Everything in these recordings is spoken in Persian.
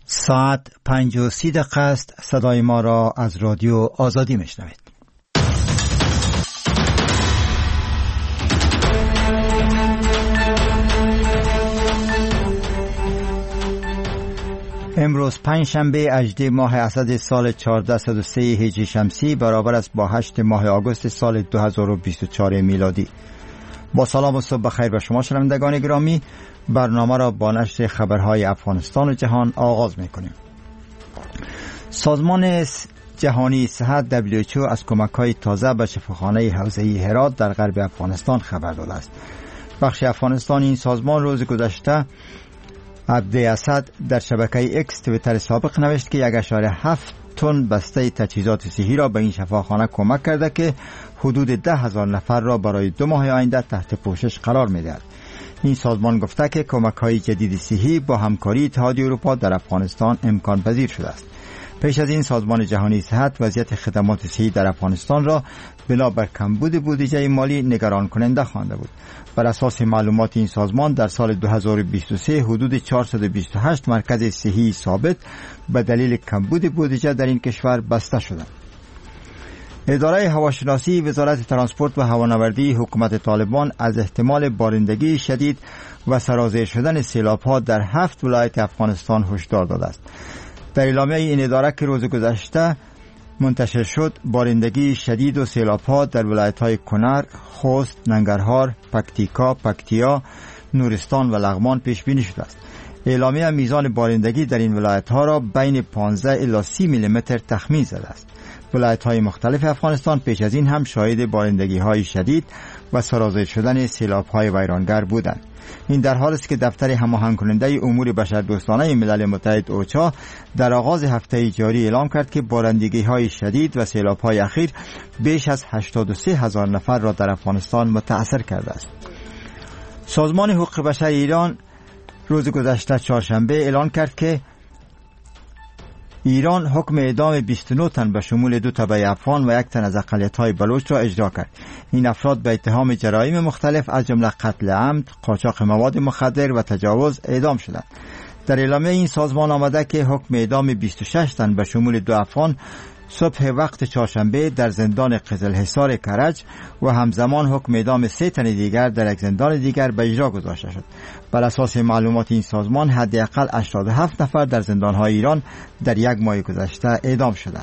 ساعت 5:30 است. صدای ما را از رادیو آزادی میشنوید. امروز پنجشنبه 18 ماه اسد سال 1403 هجری شمسی برابر است با 8 ماه آگوست سال 2024 میلادی. با سلام و صبح بخیر به شما شنوندگان گرامی، برنامه را با نشر خبرهای افغانستان و جهان آغاز می‌کنیم. سازمان جهانی صحت WHO از کمک‌های تازه به شفاخانه حوزه‌ای هرات در غرب افغانستان خبر داده است. بخش افغانستان این سازمان روز گذشته عبد اسد در شبکه اکس توییتر سابق نوشت که 1.7 تن بسته تجهیزات صحی را به این شفاخانه کمک کرده که حدود 10,000 نفر را برای 2 ماه آینده تحت پوشش قرار می‌دهد. این سازمان گفته که کمک‌های جدید صحی با همکاری اتحادیه اروپا در افغانستان امکان پذیر شده است. پیش از این سازمان جهانی صحت وضعیت خدمات صحی در افغانستان را بنابر کمبود بودجه مالی نگران کننده خوانده بود. بر اساس معلومات این سازمان در سال 2023 حدود 428 مرکز صحی ثابت به دلیل کمبود بودجه در این کشور بسته شدند. اداره هواشناسی وزارت ترانسپورت و هوانوردی حکومت طالبان از احتمال بارندگی شدید و سرازیر شدن سیلاب‌ها در 7 ولایت افغانستان هشدار داده است. در اعلامیه این اداره که روز گذشته منتشر شد، بارندگی شدید و سیلاب‌ها در ولایت‌های کنر، خوست، ننگرهار، پکتیا، نورستان و لغمان پیش بینی شده است. اعلامیه میزان بارندگی در این ولایت‌ها را بین 15 الی 30 میلیمتر تخمین زده است. ولایت‌های مختلف افغانستان پیش از این هم شاهد بارندگی‌های شدید و سرازیر شدن سیلاب‌های ویرانگر بودند. این در حالی است که دفتر هماهنگ کننده امور بشردوستانه ملل متحد اوچا در آغاز هفته جاری اعلام کرد که بارندگی‌های شدید و سیلاب‌های اخیر بیش از 83,000 نفر را در افغانستان متأثر کرده است. سازمان حقوق بشر ایران روز گذشته چهارشنبه اعلان کرد که ایران حکم اعدام 29 تن به شمول 2 تبع افغان و 1 تن از اقلیت‌های بلوچ را اجرا کرد. این افراد به اتهام جرایم مختلف از جمله قتل عمد، قاچاق مواد مخدر و تجاوز اعدام شدند. در اعلامیه این سازمان آمده که حکم اعدام 26 تن به شمول 2 افغان صبح وقت چهارشنبه در زندان قزلحصار کرج و همزمان حکم اعدام 3 تن دیگر در یک زندان دیگر به اجرا گذاشته شد. بر اساس معلومات این سازمان حداقل 87 نفر در زندان‌های ایران در 1 ماه گذشته اعدام شدند.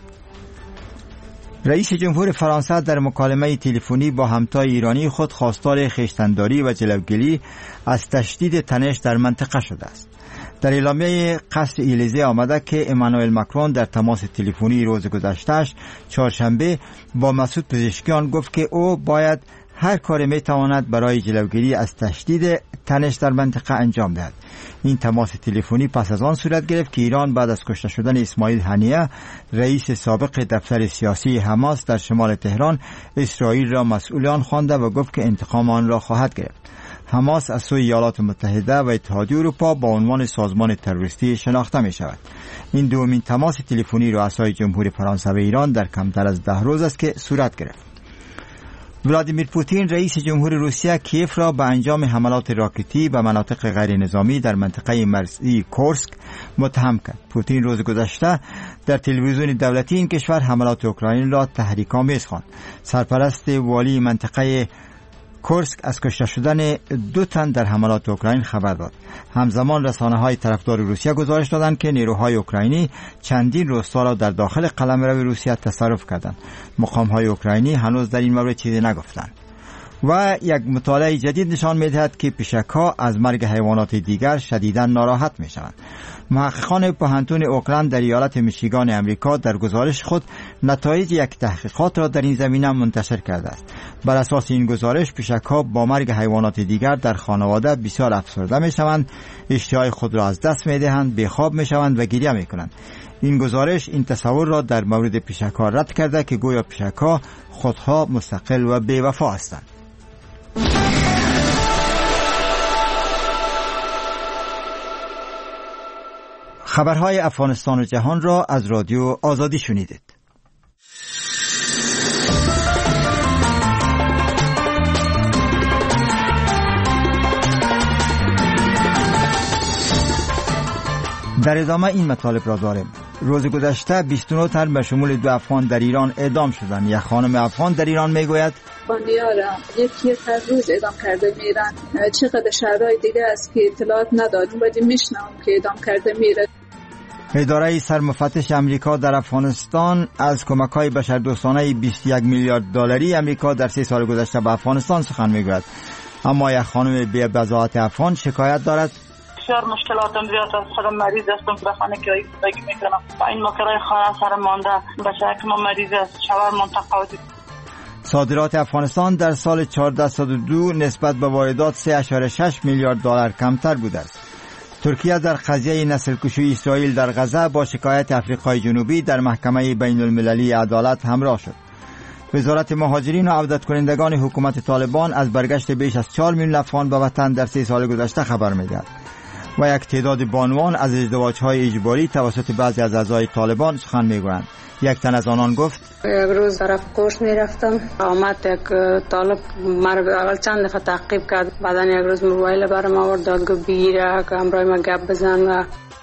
رئیس جمهور فرانسه در مکالمه تلفنی با همتای ایرانی خود خواستار خویشتن‌داری و جلوگیری از تشدید تنش در منطقه شده است. در اعلامیه قصر الیزه آمده که امانوئل مکرون در تماس تلفنی روز گذشته‌اش چهارشنبه با مسعود پزشکیان گفت که او باید هر کاری میتواند برای جلوگیری از تشدید تنش در منطقه انجام دهد. این تماس تلفنی پس از آن صورت گرفت که ایران بعد از کشته شدن اسماعیل هنیه رئیس سابق دفتر سیاسی حماس در شمال تهران اسرائیل را مسئول آن خوانده و گفت که انتقام آن را خواهد گرفت. حماس از سوی ایالات متحده و اتحادیه اروپا با عنوان سازمان تروریستی شناخته می شود. این دومین تماس تلفنی رؤسای جمهور فرانسه و ایران در کمتر از 10 روز است که صورت گرفت. ولادیمیر پوتین رئیس جمهور روسیه کیف را به انجام حملات راکتی به مناطق غیر نظامی در منطقه مرزی کورسک متهم کرد. پوتین روز گذشته در تلویزیون دولتی این کشور حملات اوکراین را تحریک‌آمیز خواند. سرپرست والی منطقه کورسک از کشته شدن 2 تن در حملات اوکراین خبر داد. همزمان رسانه‌های طرفدار روسیه گزارش دادند که نیروهای اوکراینی چندین روستا را در داخل قلمرو روسیه تصرف کردند. مقام‌های اوکراینی هنوز در این مورد چیزی نگفتند. و یک مطالعه جدید نشان می‌دهد که پیشک‌ها از مرگ حیوانات دیگر شدیداً ناراحت می‌شوند. محققان پوهنتون اوکلند در ایالت میشیگان امریکا در گزارش خود نتایج یک تحقیقات را در این زمینه منتشر کرده است. بر اساس این گزارش پیشک‌ها با مرگ حیوانات دیگر در خانواده بسیار افسرده می‌شوند، اشتهای خود را از دست می‌دهند، بیخواب می‌شوند و گریه می‌کنند. این گزارش این تصور را در مورد پیشک‌ها رد کرده که گویا پیشک‌ها خودها مستقل و بی‌وفا هستند. خبرهای افغانستان و جهان را از رادیو آزادی شنیدید. در ادامه این مطالب را داریم. روز گذشته 29 تن به شمول 2 افغان در ایران اعدام شدند. یک خانم افغان در ایران میگوید افغانی‌ها یک هر روز اعدام کرده میرن. چقدر شهرهای دیگه است که اطلاعات نداریم ولی میشنوم که اعدام کرده میره. اداره سرمفتش امریکا در افغانستان از کمک‌های بشردوستانه 21 میلیارد دلاری امریکا در 3 سال گذشته به افغانستان سخن میگوید. اما یک خانم بی بضاعت افغان شکایت دارد بسیار مشکلاتم زیاد است. خودم مریض هستم که خانه کرایه زندگی میکنم. با این مکرای خانه سر مانده بچه که ما مریض است شوهر منتقادی. صادرات افغانستان در سال 1402 نسبت به واردات 3.6 میلیارد دلار کمتر بوده است. ترکیه در قضیه نسل‌کشی اسرائیل در غزه با شکایت آفریقای جنوبی در محکمه بین المللی عدالت همراه شد. وزارت مهاجرین و عودت کنندگان حکومت طالبان از برگشت بیش از 4 میلیون افغان به وطن در 3 سال گذشته خبر می‌دهد. و یک تعداد بانوان از ازدواج‌های اجباری توسط بعضی از اعضای طالبان سخن می‌گویند. یک تن از آنان گفت یک روز طرف کورس میرفتم، آمد یک طالب مرا اول چند دفعه تعقیب کرد، بعدا یک روز موبایل برام آورد داد گفت بگیره که همراه ما گپ بزن. و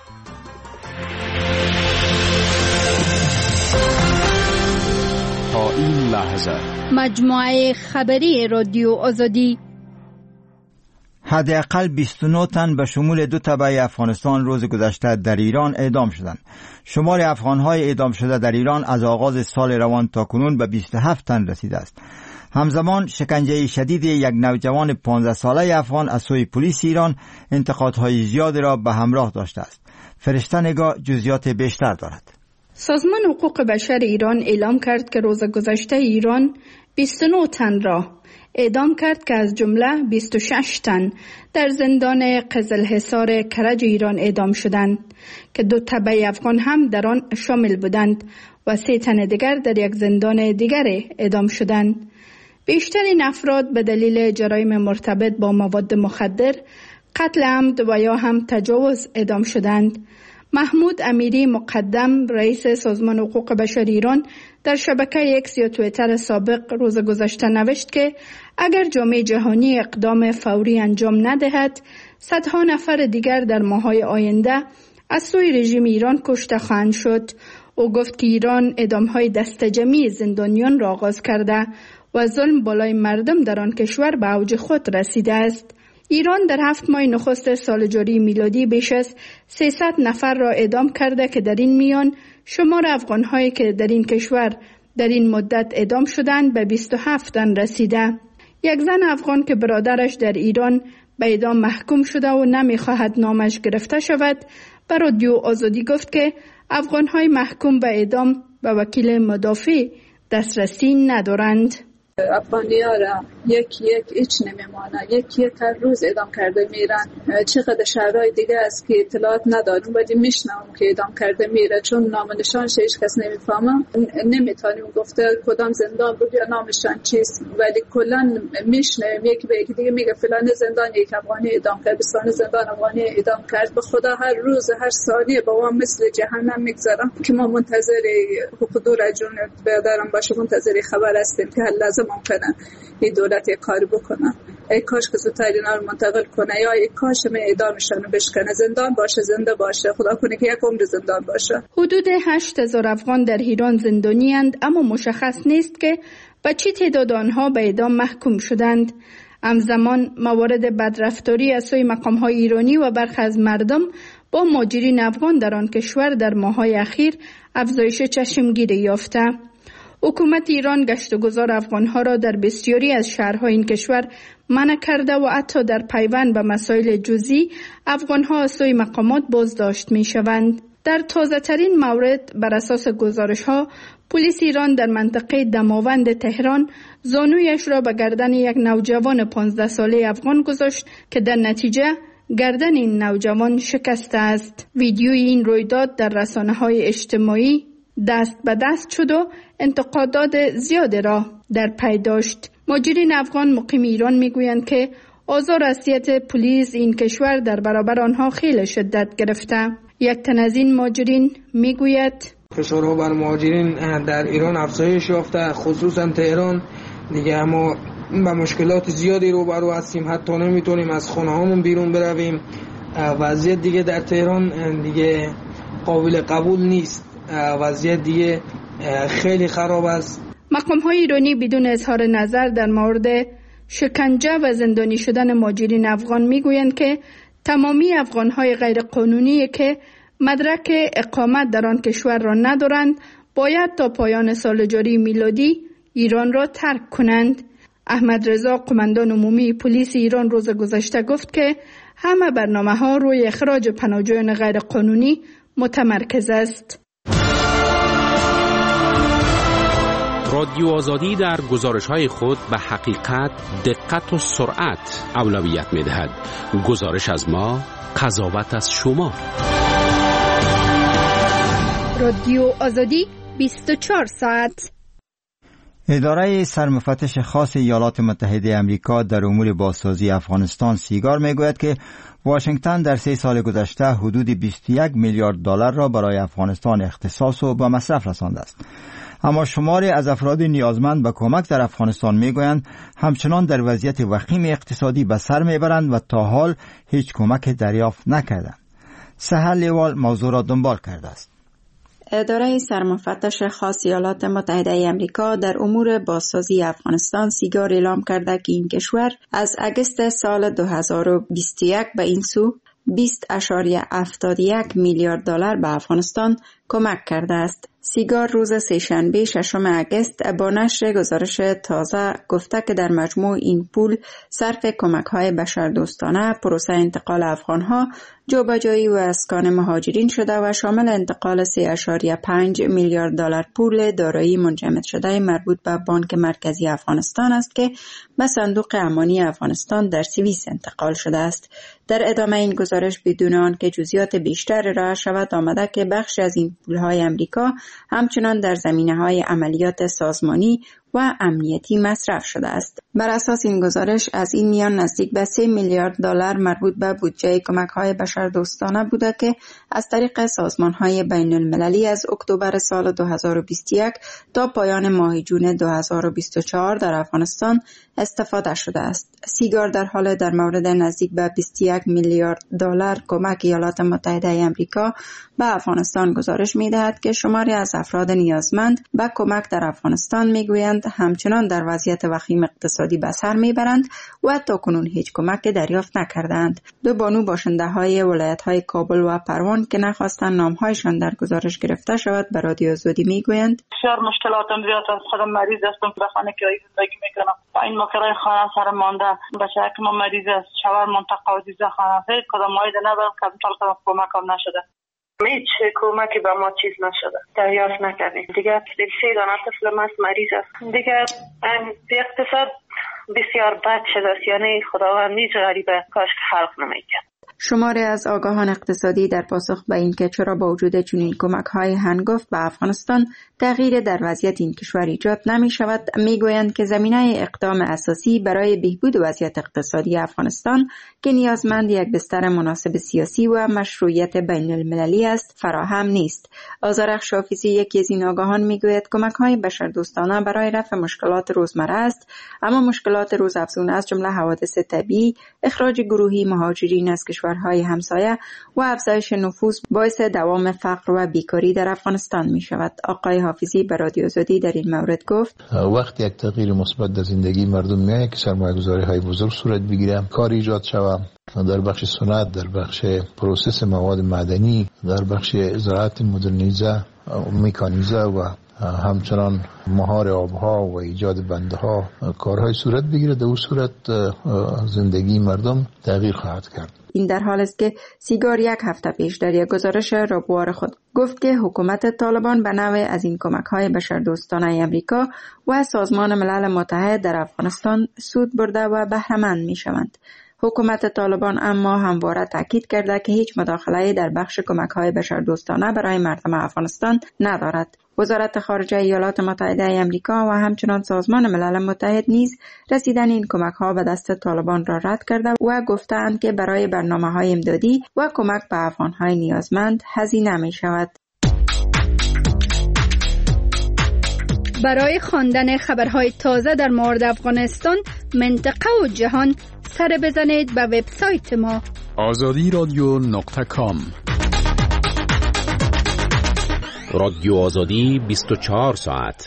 تا این لحظه مجموعه خبری رادیو آزادی حداقل 29 تن به شمول 2 تبع افغانستان روز گذشته در ایران اعدام شدند. شمار افغان‌های اعدام شده در ایران از آغاز سال روان تا کنون به 27 تن رسیده است. همزمان شکنجه شدید یک نوجوان 15 ساله افغان از سوی پلیس ایران انتقادهای زیاد را به همراه داشته است. فرشته نگاه جزئیات بیشتر دارد. سازمان حقوق بشر ایران اعلام کرد که روز گذشته ایران 29 تن را اعدام کرد که از جمله 26 تن در زندان قزلحصار کرج ایران اعدام شدند که 2 تبع افغان هم در آن شامل بودند و 3 تن دیگر در یک زندان دیگر اعدام شدند. بیشتر این افراد به دلیل جرایم مرتبط با مواد مخدر، قتل عمد و یا هم تجاوز اعدام شدند. محمود امیری مقدم رئیس سازمان حقوق بشر ایران در شبکه اکس یا توییتر سابق روز گذشته نوشت که اگر جامعه جهانی اقدام فوری انجام ندهد، صدها نفر دیگر در ماه‌های آینده از سوی رژیم ایران کشته خواهند شد. او گفت که ایران اعدام‌های دست جمعی زندانیان را آغاز کرده و ظلم بالای مردم در آن کشور به اوج خود رسیده است. ایران در 7 ماه نخست سال جاری میلادی بیش از 300 نفر را اعدام کرده که در این میان شمار افغان‌هایی که در این کشور در این مدت اعدام شدند به 27 تن رسیده. یک زن افغان که برادرش در ایران به اعدام محکوم شده و نمی‌خواهد نامش گرفته شود، به رادیو آزادی گفت که افغان‌های محکوم به اعدام به وکیل مدافع دسترسی ندارند. افغانی‌ها را یک هیچ نمیمانه، یک هر روز اعدام کرده میرن. چقدر شهرهای دیگه است که اطلاعات نداریم ولی میشنوم که اعدام کرده میره، چون نام و نشانش هیچ کس نمیفهمه. نمیتونیم گفته کدام زندان بود یا نامشان چیست، ولی کلا میشنویم یکی به یکی دیگه میگه فلان زندان یک افغانی اعدام کرد، فلان زندان افغانی اعدام کرد. به خدا هر روز هر ثانیه با ما مثل جهنم میگذرم که ما منتظر حقوق رجون برادرم باشه، منتظر خبر هستیم که هر لحظه ممکنه این دولت یک کاری بکنه. ای کاش که زودتر اینا رو منتقل کنه، یا ای کاش اعدامشون رو بشکنه، زندان باشه، زنده باشه، خدا کنه که یک عمر زندان باشه. حدود 8000 افغان در ایران زندانی اند، اما مشخص نیست که به چه تعداد آنها به اعدام محکوم شدند. همزمان موارد بدرفتاری از سوی مقام‌های ایرانی و برخی از مردم با مهاجرین افغان در آن کشور در ماه‌های اخیر افزایش چشمگیری یافته. حکومت ایران گشتگذار افغانها را در بسیاری از شهرهای این کشور منع کرده و حتی در پیوند به مسائل جزئی افغانها از سوی مقامات بازداشت می شوند. در تازه ترین مورد بر اساس گزارش ها پلیس ایران در منطقه دماوند تهران زانویش را به گردن یک نوجوان 15 ساله افغان گذاشت که در نتیجه گردن این نوجوان شکسته است. ویدیوی این رویداد در رسانه‌های اجتماعی دست به دست شد و انتقادات زیاد را در پی داشت. مهاجرین افغان مقیم ایران میگویند که آزار اذیت پلیس این کشور در برابر آنها خیلی شدت گرفته. یک تن از این مهاجرین میگوید فشارها بر مهاجرین در ایران افزایش یافته، خصوصا تهران دیگه. ما با مشکلات زیادی روبرو هستیم، حتی نمیتونیم از خانه‌هامون بیرون برویم. وضعیت دیگه در تهران دیگه قابل قبول نیست. وضعیت دیگه خیلی خراب است. مقام‌های ایرانی بدون اظهار نظر در مورد شکنجه و زندانی شدن مهاجرین افغان میگویند که تمامی افغان‌های غیر قانونی که مدرک اقامت در آن کشور را ندارند باید تا پایان سال جاری میلادی ایران را ترک کنند. احمد رضا قماندان عمومی پلیس ایران روز گذشته گفت که همه برنامه‌ها روی اخراج پناهجویان غیر قانونی متمرکز است. رادیو آزادی در گزارش‌های خود به حقیقت، دقت و سرعت اولویت می‌دهد. گزارش از ما، قضاوت از شما. رادیو آزادی 24 ساعت. اداره سرمفتش خاص ایالات متحده آمریکا در امور بازسازی افغانستان سیگار میگوید که واشنگتن در 3 سال گذشته حدود 21 میلیارد دلار را برای افغانستان اختصاص و به مصرف رسانده است. اما شماری از افراد نیازمند به کمک در افغانستان میگویند همچنان در وضعیت وخیم اقتصادی به سر میبرند و تا حال هیچ کمک دریافت نکردند. سحر لیوال موضوع را دنبال کرده است. اداره سرمفتش خاص ایالات متحده آمریکا در امور بازسازی افغانستان سیگار اعلام کرده که این کشور از اگست سال 2021 به این سو 20.71 میلیارد دلار به افغانستان کمک کرده است. سیگار روز سه‌شنبه 6 اگست با نشر گزارش تازه گفته که در مجموع این پول صرف کمک‌های بشردوستانه، پروسه انتقال افغان‌ها، جابجایی و اسکان مهاجرین شده و شامل انتقال 3.5 میلیارد دلار پول دارایی منجمد شده مربوط به بانک مرکزی افغانستان است که به صندوق امانی افغانستان در سوئیس انتقال شده است. در ادامه این گزارش بدون آنکه جزئیات بیشتر ارائه شود آمده که بخش از این پول‌های آمریکا همچنان در زمینه‌های عملیات سازمانی و امنیتی مصرف شده است. بر اساس این گزارش از این میان نزدیک به 3 میلیارد دلار مربوط به بودجه کمک‌های بشردوستانه بوده که از طریق سازمان‌های بین‌المللی از اکتبر سال 2021 تا پایان ماه جون 2024 در افغانستان استفاده شده است. سیگار در حال در مورد نزدیک به 21 میلیارد دلار کمک ایالات متحده آمریکا به افغانستان گزارش می‌دهد که شماری از افراد نیازمند به کمک در افغانستان می‌گویند همچنان در وضعیت وخیم اقتصادی به سر میبرند و تاکنون هیچ کمک دریافت نکردند. دو بانو باشنده‌های ولایت‌های کابل و پروان که نخواستند نام‌هایشان در گزارش گرفته شود به رادیو آزادی میگویند بسیار مشکلاتم زیاد است. خودم مریض هستم، به خانه کرایی زندگی میکنم. با این مکرای خانه سر مانده. بچه که ما مریض است، شوهر منطقه و دیزه خانه هیچ کدام مایده ندارم که کدام کمکم نشده. هیچ کمکی به ما چیز نشده، دریافت نکردیم. دیگه 3 دانه طفل مست مریض است. دیگه اقتصاد بسیار بد شده است. یعنی خداوند نیز غریبه، کاش که خلق نمیکرد. شماری از آگاهان اقتصادی در پاسخ به این که چرا با وجود چنین کمک‌های هنگفت به افغانستان تغییر در وضعیت این کشور ایجاد نمی‌شود میگویند که زمینه اقدام اساسی برای بهبود وضعیت اقتصادی افغانستان که نیازمند یک بستر مناسب سیاسی و مشروعیت بین‌المللی است فراهم نیست. آذرخش حافظی یکی از این آگاهان میگوید کمک‌های بشردوستانه برای رفع مشکلات روزمره است، اما مشکلات روزافزون از جمله حوادث طبیعی، اخراج گروهی مهاجرین از کشورهای همسایه و افزایش نفوذ باعث دوام فقر و بیکاری در افغانستان می شود. آقای حافظی به رادیو آزادی در این مورد گفت وقتی یک تغییر مثبت در زندگی مردم میاد که سرمایه‌گذاری های بزرگ صورت بگیره، کار ایجاد شود در بخش صنعت، در بخش پروسس مواد معدنی، در بخش زراعت مدرنیزه، مکانیزه و همچنان مهار آبها و ایجاد بندها کارهای صورت بگیره، در اون صورت زندگی مردم تغییر خواهد کرد. این در حال است که سیگار یک هفته پیش در یک گزارش رابوار خود گفت که حکومت طالبان به نوع از این کمک‌های بشردوستانه آمریکا و سازمان ملل متحد در افغانستان سود برده و بهره‌مند می‌شوند. حکومت طالبان اما همواره تاکید کرده که هیچ مداخله‌ای در بخش کمک‌های بشردوستانه برای مردم افغانستان ندارد. وزارت خارجه ایالات متحده آمریکا و همچنان سازمان ملل متحد نیز رسیدن این کمک‌ها به دست طالبان را رد کرده و گفتند که برای برنامه‌های امدادی و کمک به افغان‌های نیازمند هزینه می‌شود. برای خواندن خبرهای تازه در مورد افغانستان منطقه و جهان سر بزنید به وبسایت ما azadiradyo.com. رادیو آزادی 24 ساعت.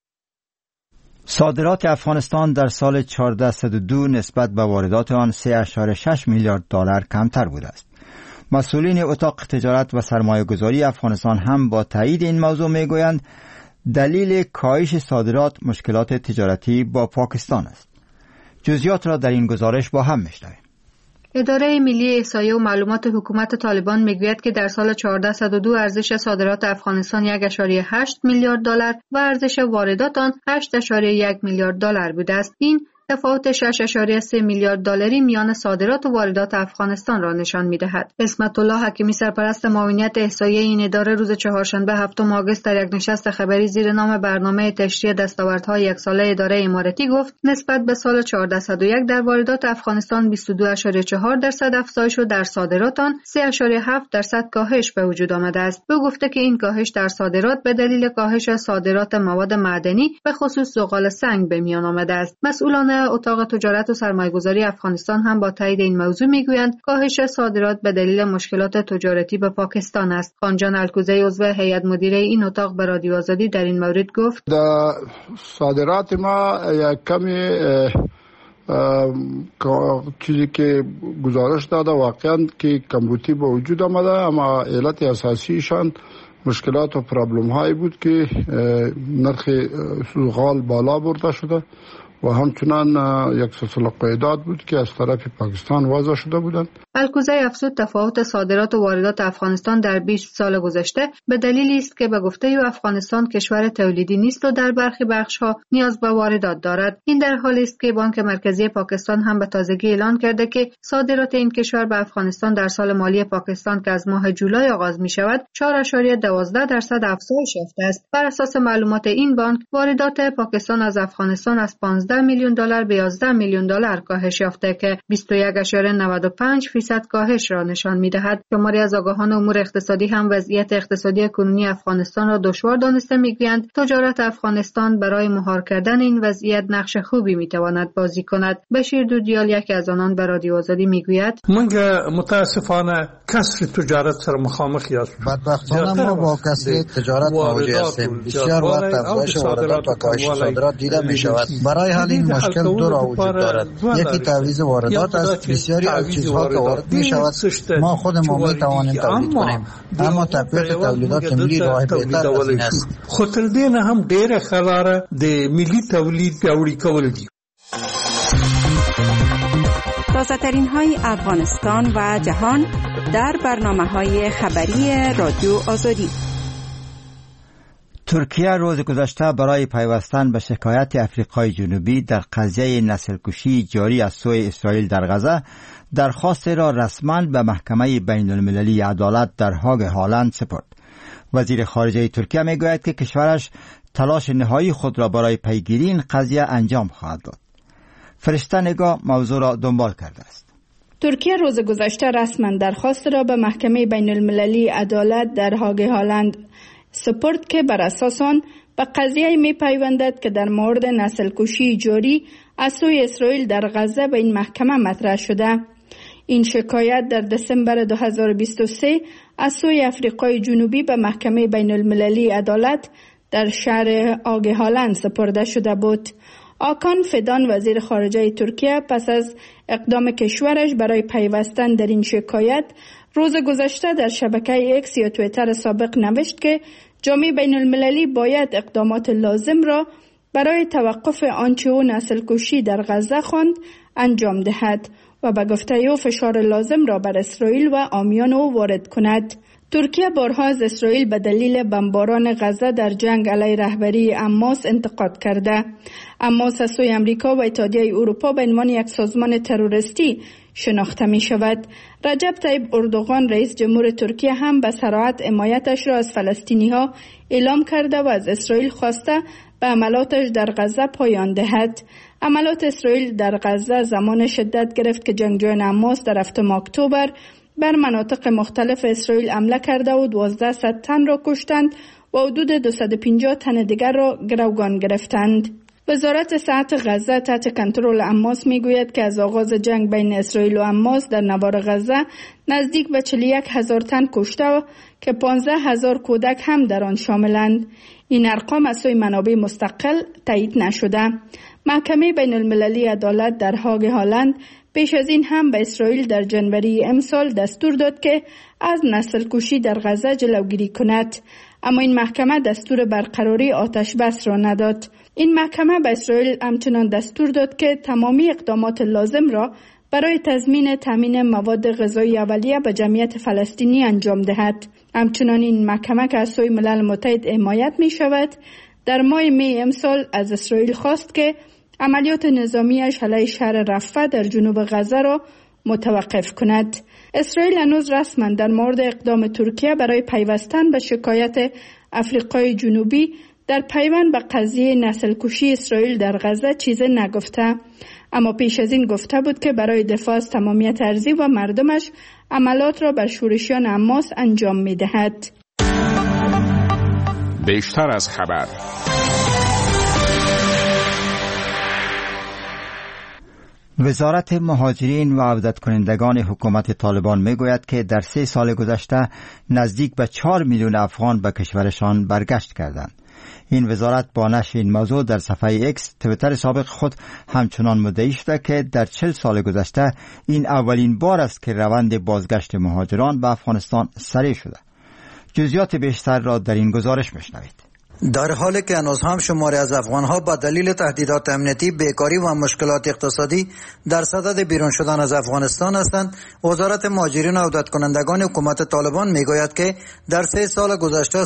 صادرات افغانستان در سال 1402 نسبت به واردات آن 3.6 میلیارد دلار کمتر بوده است. مسئولین اتاق تجارت و سرمایه‌گذاری افغانستان هم با تایید این موضوع میگویند دلیل کاهش صادرات مشکلات تجارتی با پاکستان است. جزئیات را در این گزارش با هم میشنویم. اداره ملی احصایه و معلومات حکومت طالبان میگوید که در سال 1402 ارزش صادرات افغانستان 1.8 میلیارد دلار و ارزش واردات آن 8.1 میلیارد دلار بوده است. این تفاوت 6.3 میلیارد دلاری میان صادرات و واردات افغانستان را نشان می‌دهد. اسمت الله حکیمی سرپرست معاونیت احصایه این اداره روز چهارشنبه 7 آگوست در یک نشست خبری زیر نام برنامه تشریح دستاوردهای یک ساله اداره اماراتی گفت نسبت به سال 1401 در واردات افغانستان 22.4% افزایش و در صادرات آن 3.7% کاهش به وجود آمده است. او گفته که این کاهش در صادرات به دلیل کاهش صادرات مواد معدنی به خصوص زغال سنگ به میان آمده است. مسئولان اتاق تجارت و سرمایه‌گذاری افغانستان هم با تایید این موضوع میگویند کاهش صادرات به دلیل مشکلات تجارتی به پاکستان است. خانجان الکوزی عضو هیئت مدیره این اتاق به رادیو آزادی در این مورد گفت صادرات ما یک کمی چیزی که گزارش داده واقعا که کمبودی به وجود آمده، اما علت اساسیشان مشکلات و پرابلم هایی بود که نرخ زغال بالا برده شده و همچنان یک سلسله قیدات بود که از طرف پاکستان وضع شده بودند. الکوزی افزود تفاوت صادرات و واردات افغانستان در 20 سال گذشته به دلیلی است که به گفته او افغانستان کشور تولیدی نیست و در برخی بخش‌ها نیاز به واردات دارد. این در حالی است که بانک مرکزی پاکستان هم به تازگی اعلان کرده که صادرات این کشور به افغانستان در سال مالی پاکستان که از ماه جولای آغاز می‌شود 4.12% افزایش یافته است. بر اساس معلومات این بانک واردات پاکستان از افغانستان از 15 میلیون دلار به 11 میلیون دلار کاهش یافته که 21.95% کاهش را نشان می‌دهد. شماری از آگاهان امور اقتصادی هم وضعیت اقتصادی کنونی افغانستان را دشوار دانسته می‌گویند تجارت افغانستان برای مهار کردن این وضعیت نقش خوبی می‌تواند بازی کند. بشیر دودیال یکی از آنان به رادیو آزادی می‌گوید من متاسفانه کسر تجارت سر مخامخ هستیم. بدبختانه ما با کسر تجارت مواجه هستیم. بسیار وقت افزایش واردات و کاهش صادرات دیده می‌شود. برای حل این مشکل دو راه وجود دارد. یکی تعویض واردات است. بسیاری از چیزها که وارد می‌شود ما خودمون می‌توانیم تولید کنیم، اما تقویت تولیدات ملی راه بهتر از این است. خاطر دین هم ډېر خلاره د ملی تولید پیاوړي کول دي. تازه‌ترین های افغانستان و جهان در برنامه‌های خبری رادیو آزادی. ترکیه روز گذشته برای پیوستن به شکایت افریقای جنوبی در قضیه نسل‌کشی جاری از سوی اسرائیل در غزه درخواست را رسما به محکمه بین المللی عدالت در هاگ هالند سپرد. وزیر خارجه ترکیه میگوید که کشورش تلاش نهایی خود را برای پیگیری این قضیه انجام خواهد داد. فرشته نگاه موضوع را دنبال کرده است. ترکیه روز گذشته رسما درخواست را به محکمه بین المللی عدالت در هاگ هالند سپرد که بر اساس آن به قضیه می پیوندد که در مورد نسل‌کشی جاری از سوی اسرائیل در غزه به این محکمه مطرح شده. این شکایت در دسامبر 2023 از سوی افریقای جنوبی به محکمه بین المللی عدالت در شهر هاگ هالند سپرده شده بود. آکان فدان وزیر خارجه ترکیه پس از اقدام کشورش برای پیوستن در این شکایت روز گذشته در شبکه اکس یا توییتر سابق نوشت که جامعه بین المللی باید اقدامات لازم را برای توقف آنچه او نسل‌کشی در غزه خواند انجام دهد و به گفته او فشار لازم را بر اسرائیل و حامیان او وارد کند. ترکیه بارها از اسرائیل به دلیل بمباران غزه در جنگ علیه رهبری حماس انتقاد کرده. حماس از سوی امریکا و اتحادیه اروپا به عنوان یک سازمان تروریستی شناخته می شود. رجب طیب اردوغان رئیس جمهور ترکیه هم به صراحت حمایتش را از فلسطینی ها اعلام کرده و از اسرائیل خواسته به عملاتش در غزه پایان دهد. عملات اسرائیل در غزه زمان شدت گرفت که جنگجویان حماس در 7 اکتبر بر مناطق مختلف اسرائیل حمله کرده و 1200 تن را کشتند و حدود 250 تن دیگر را گروگان گرفتند. وزارت صحت غزه تحت کنترل حماس میگوید که از آغاز جنگ بین اسرائیل و حماس در نوار غزه نزدیک به 41,000 تن کشته که 15,000 کودک هم در آن شاملند. این ارقام از سوی منابع مستقل تایید نشده. محکمه بین المللی عدالت در هاگ هلند پیش از این هم به اسرائیل در جنوری امسال دستور داد که از نسل کشی در غزه جلوگیری کند، اما این محکمه دستور برقراری آتش بس را نداد. این محکمه به اسرائیل همچنان دستور داد که تمامی اقدامات لازم را برای تضمین تامین مواد غذایی اولیه به جمعیت فلسطینی انجام دهد. همچنان این محکمه که از سوی ملل متحد حمایت می شود در ماه می امسال از اسرائیل خواست که عملیات نظامیش علیه شهر رفح در جنوب غزه را متوقف کند. اسرائیل هنوز رسما در مورد اقدام ترکیه برای پیوستن به شکایت آفریقای جنوبی در پیوند به قضیه نسل کشی اسرائیل در غزه چیزی نگفته، اما پیش از این گفته بود که برای دفاع از تمامیت ارضی و مردمش عملات را بر شورشیان حماس انجام می دهد. بیشتر از خبر. وزارت مهاجرین و عودت کنندگان حکومت طالبان میگوید که در 3 سال گذشته نزدیک به 4 میلیون افغان به کشورشان برگشت کردند. این وزارت با نشر این موضوع در صفحه ایکس توییتر سابق خود همچنان مدعی شده که در 40 سال گذشته این اولین بار است که روند بازگشت مهاجران به افغانستان سریع شده. جزئیات بیشتر را در این گزارش میشنوید. در حالی که هنوز هم شماری از افغانها با دلیل تهدیدات امنیتی، بیکاری و مشکلات اقتصادی در صدد بیرون شدن از افغانستان هستند، وزارت مهاجرین و عودت کنندگان حکومت طالبان میگوید که در 3 سال گذشته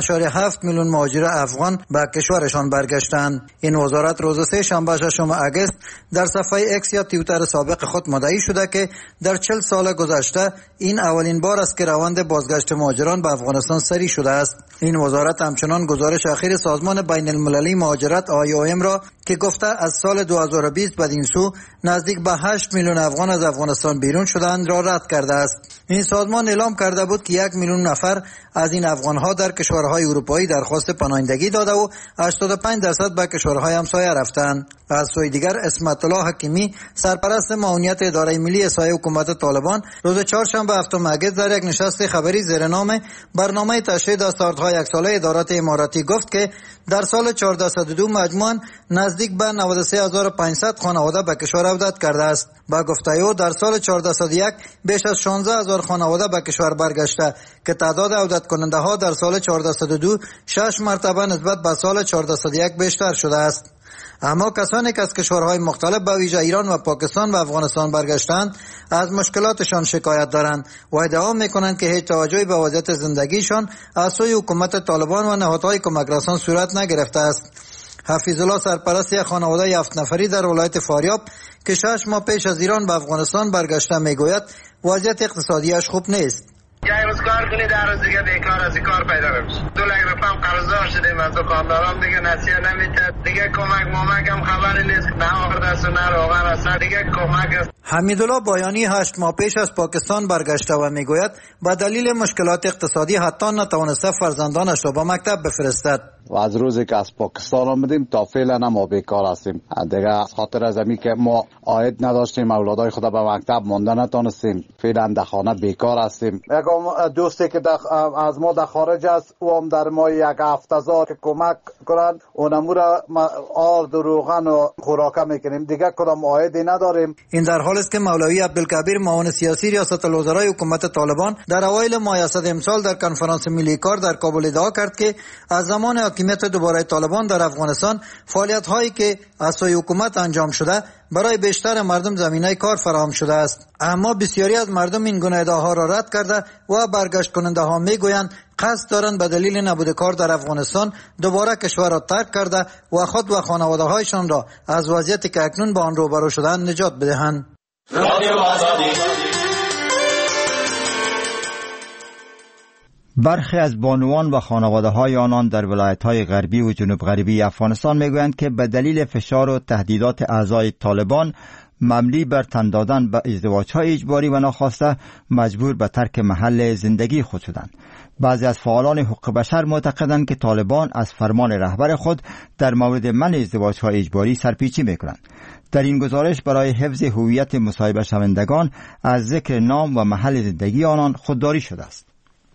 3.7 میلیون مهاجر افغان به کشورشان برگشتند. این وزارت روز 3 شنبه 6 آگوست در صفحه ایکس یا توییتر سابق خود مدعی شده که در 40 سال گذشته این اولین بار است که روند بازگشت مهاجران به افغانستان سریع شده است. این وزارت همچنان گزارش اخیر سازمان بین المللی مهاجرت IOM را که گفته از سال 2020 بدین سو نزدیک به 8 میلیون افغان از افغانستان بیرون شدند را رد کرده است. این سازمان اعلام کرده بود که 1 میلیون نفر از این افغانها در کشورهای اروپایی درخواست پناهندگی داده و 85% به کشورهای همسایه رفتند. از سوی دیگر اسمت الله حکیمی سرپرست معاونیت اداره ملی اصلاح حکومت طالبان روز چهارشنبه 7 آگوست در یک نشست خبری زیر نام برنامه تشدید استانداردهای یک ساله ادارات اماراتی گفت که در سال 1402 مجموعاً نزدیک به 93500 خانواده به کشور عودت کرده است. با گفته او در سال 1401 بیش از 16000 خانواده به کشور برگشته که تعداد عودت کننده ها در سال 1402 6 مرتبه نسبت به سال 1401 بیشتر شده است. اما کسانی که از کشورهای مختلف به ویژه ایران و پاکستان و افغانستان برگشتند از مشکلاتشان شکایت دارند و ادعا میکنند که هیچ توجهی به وضعیت زندگیشان از سوی حکومت طالبان و نهادهای کمک رسان صورت نگرفته است. حفیظ الله سرپرست یک خانواده 7 نفری در ولایت فاریاب که 6 ماه پیش از ایران به افغانستان برگشته میگوید وضعیت اقتصادیش خوب نیست. یک روز کار کنی در روز دیگه بیکار از کار پیدا نمیشه. 2 لک روپیه هم قرضدار شدیم از دکانداران دیگه نصیحت نمیده. دیگه کمک هم خبری نیست. نه آرد و نه روغن است. دیگه کمک است. حمیدالله بایانی 8 ماه پیش از پاکستان برگشته و میگوید با دلیل مشکلات اقتصادی حتی نتوانسته فرزندانش را به مکتب بفرستد. و از روزی که از پاکستان آمدیم تا فعلا ما بیکار هستیم. دیگه از خاطر از اینکه که ما عاید نداشتیم اولادای خود به مکتب مانده نتونستیم، فعلا در خانه بیکار هستیم. یک دوستی که از ما در خارج است او هم در ما 1 هفته که کمک کنند اونمو را آرد و روغن و خوراکه میکنیم، دیگه کدام عایدی نداریم. این در حال است که مولوی عبدالکبیر معاون سیاسی ریاست الوزرای حکومت طالبان در اوایل ماه اسد امسال در کنفرانس ملی کار در کابل ادعا کرد که از زمان حاکمیت دوباره طالبان در افغانستان فعالیت هایی که از سوی حکومت انجام شده برای بیشتر مردم زمینه کار فراهم شده است. اما بسیاری از مردم این گونه ادعاها را رد کرده و برگشت کننده ها میگویند قصد دارند به دلیل نبود کار در افغانستان دوباره کشور را ترک کرده و خود و خانواده هایشان را از وضعیتی که اکنون با آن روبرو شدند نجات بدهند. برخی از بانوان و خانواده های آنان در ولایت های غربی و جنوب غربی افغانستان میگویند که به دلیل فشار و تهدیدات اعضای طالبان مبنی بر تن دادن به ازدواج‌های اجباری و ناخواسته مجبور به ترک محل زندگی خود شدند. بعضی از فعالان حقوق بشر معتقدند که طالبان از فرمان رهبر خود در مورد منع ازدواج‌های اجباری سرپیچی می‌کنند. در این گزارش برای حفظ هویت مصاحبه شوندگان از ذکر نام و محل زندگی آنان خودداری شده است.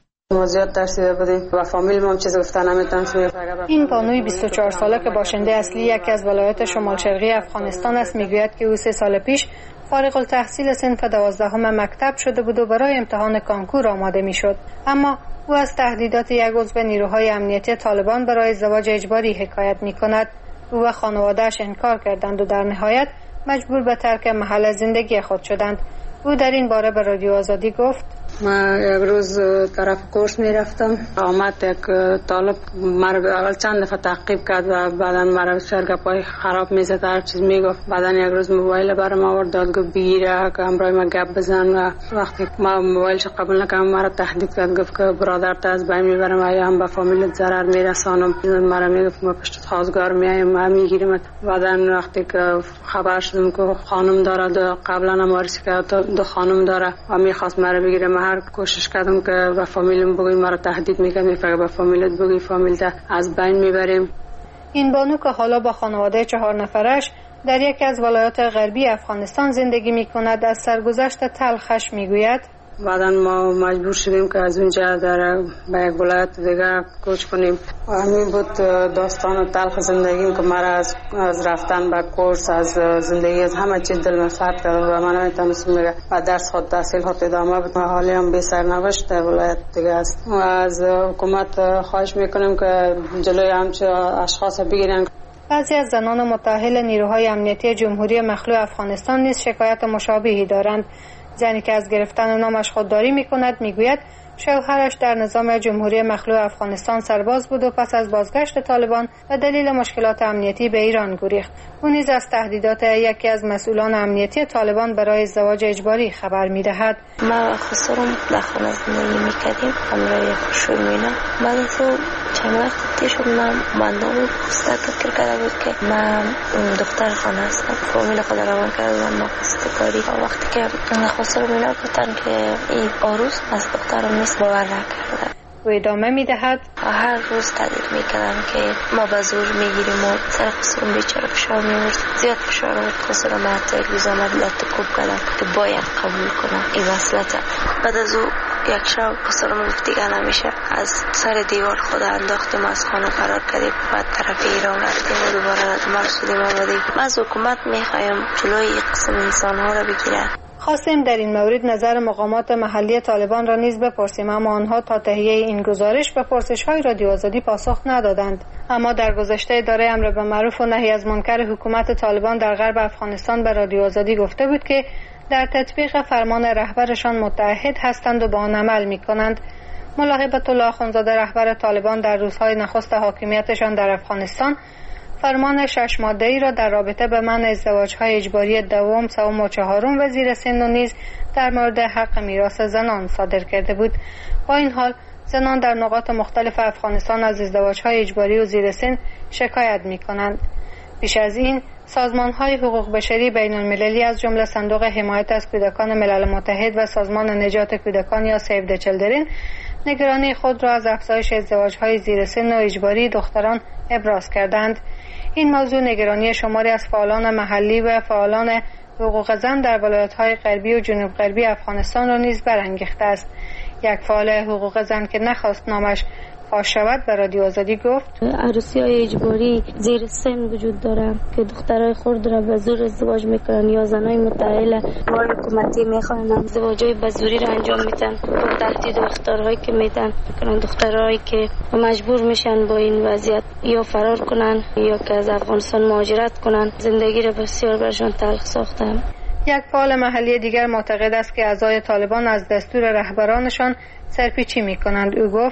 این بانوی 24 ساله که باشنده اصلی یکی از ولایات شمال شرقی افغانستان است میگوید که او 3 سال پیش فارغ التحصیل صنف 12 مکتب شده بود و برای امتحان کانکور آماده میشد، اما او از تهدیدات یک عضو نیروهای امنیتی طالبان برای ازدواج اجباری حکایت میکند. او و خانواده‌اش انکار کردند و در نهایت مجبور به ترک محل زندگی خود شدند. او در این باره به رادیو آزادی گفت: من یک روز طرف کورس میرفتم، آمد یک طالب مرا اول چند دفعه تعقیب کرد و بعدا مرا شرگپای خراب میزد، هر چیز میگفت. بعدا یک روز موبایل برام آورد داد، گفت بگیره که همراه من گپ بزن و وقتی ما موبایلش قبول نکردم مرا تهدید کرد، گفت که برادرت از بین میبرم یا هم به فامیلت ضرر میرسانم. مرا میگفت ما پشت خواستگار میایم ما میگیریم. بعدا وقتی که خبر شدم که خانم داره، قبلا هم معرفی کرد دو خانم داره و میخواست مرا بگیره، هر کوشش کردم که به فامیلم بگویم، مرا تهدید میکنه، میگه به فامیلت بگوی فامیلت از بین میبریم. این بانو که حالا با خانواده 4 نفرش در یکی از ولایات غربی افغانستان زندگی میکند از سرگذشت تلخش میگوید: بعدا ما مجبور شدیم که از اونجا به یک ولایت دیگر کوچ کنیم. همین بود داستان تلخ زندگیم که مرا از رفتن به کورس، از زندگی، از همه چیز دل من سرد کرد و من نمیتونستم میگه و درس خود تحصیل خود ادامه بدم. حالی هم بی سرنوشت در ولایت دیگه است و از حکومت خواهش میکنیم که جلوی همچه اشخاص بگیرن. بعضی از زنان متأهل نیروهای امنیتی جمهوری مخلوع افغانستان نیز شکایت مشابهی دارند. زنی که از گرفتن نامش خودداری میکند میگوید شوهرش در نظام جمهوری مخلوع افغانستان سرباز بود و پس از بازگشت طالبان به دلیل مشکلات امنیتی به ایران گریخت. او نیز از تهدیدات یکی از مسئولان امنیتی طالبان برای ازدواج اجباری خبر میدهد. ما خسرم در خانه زندگی میکردیم، همراه خوشوینا. بعد از او چند وقت تی شد من بندام پسته فکر کرده بود که من دختر خانه هستم. فامیل خود روان کردم ما پستکاری. وقتی که خسرم اینا گفتن که این آروز از دخترم نیست، باور نکردم. و ادامه میدهد: هر روز تهدید میکردن که ما به زور میگیریم و سر خسرم بیچاره فشار میورد، زیاد فشار آورد. خسرم حتی یک روز آمد لطکوب کردن که باید قبول کنم این وصلته. بعد از او یک شب خسرم گفت دیگه نمیشه، از سر دیوار خود انداختیم، از خانه فرار کردیم، بعد طرف ایران رفتیم و دوباره مرسودیم آمدیم. ما از حکومت میخوایم جلوی این قسم انسان ها را بگیره. خواستیم در این مورد نظر مقامات محلی طالبان را نیز بپرسیم، اما آنها تا تهیه این گزارش به پرسش‌های رادیو آزادی پاسخ ندادند. اما در گذشته اداره امر به معروف و نهی از منکر حکومت طالبان در غرب افغانستان به رادیو آزادی گفته بود که در تطبیق فرمان رهبرشان متعهد هستند و با آن عمل می‌کنند. ملا هیبت الله اخوندزاده رهبر طالبان در روزهای نخست حاکمیتشان در افغانستان فرمان 6 ماده‌ای را در رابطه به منع ازدواج‌های اجباری دوم، سوم و چهارم و زیر سن و نیز در مورد حق میراث زنان صادر کرده بود. با این حال زنان در نقاط مختلف افغانستان از ازدواج‌های اجباری و زیر سن شکایت می‌کنند. پیش از این سازمان‌های حقوق بشری بین‌المللی از جمله صندوق حمایت از کودکان ملل متحد و سازمان نجات کودکان یا سیو د چیلدرن نگرانی خود را از افزایش ازدواج‌های زیر سن و اجباری دختران ابراز کردند. این موضوع نگرانی شماری از فعالان محلی و فعالان حقوق زن در ولایت‌های غربی و جنوب غربی افغانستان را نیز برانگیخته است. یک فعال حقوق زن که نخواست نامش فاش شود به رادیو آزادی گفت: عروسی‌های اجباری زیر سن وجود داره که دخترای خرد را به زور ازدواج میکنن یا زنای متأهل مال حکومتی میخوان ازدواجای به زوری را انجام میدن با تهدید و اخطارهایی که میدن دخترایی که مجبور میشن با این وضعیت یا فرار کنن یا که از افغانستان مهاجرت کنن، زندگی را بسیار برشان تلخ ساختن. یک فعال محلی دیگر معتقد است که اعضای طالبان از دستور رهبرانشان سرپیچی میکنند. او گفت: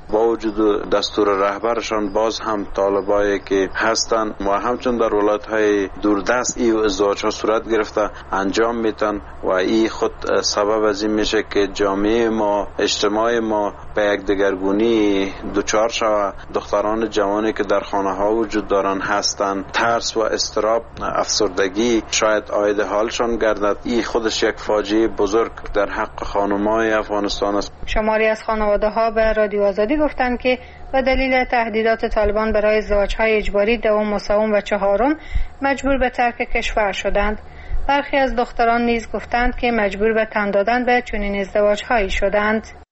با وجود دستور رهبرشان باز هم طالبایی که هستند و همچون در ولایت‌های دوردست ای ازدواج‌ها صورت گرفته انجام میتن و این خود سبب از این میشه که جامعه ما، اجتماع ما به یک دگرگونی دچار شود. دختران جوانی که در خانه ها وجود دارن هستند، ترس و اضطراب، افسردگی شاید عاید حالشان گردد. این خودش یک فاجعه بزرگ در حق خانم‌های افغانستان است. شماری از خانواده ها به رادیو آزادی گفتند که به دلیل تهدیدات طالبان برای ازدواج‌های اجباری دوم و سوم و چهارم مجبور به ترک کشور شدند. برخی از دختران نیز گفتند که مجبور به تن دادن به چنین ازدواج‌هایی شدند.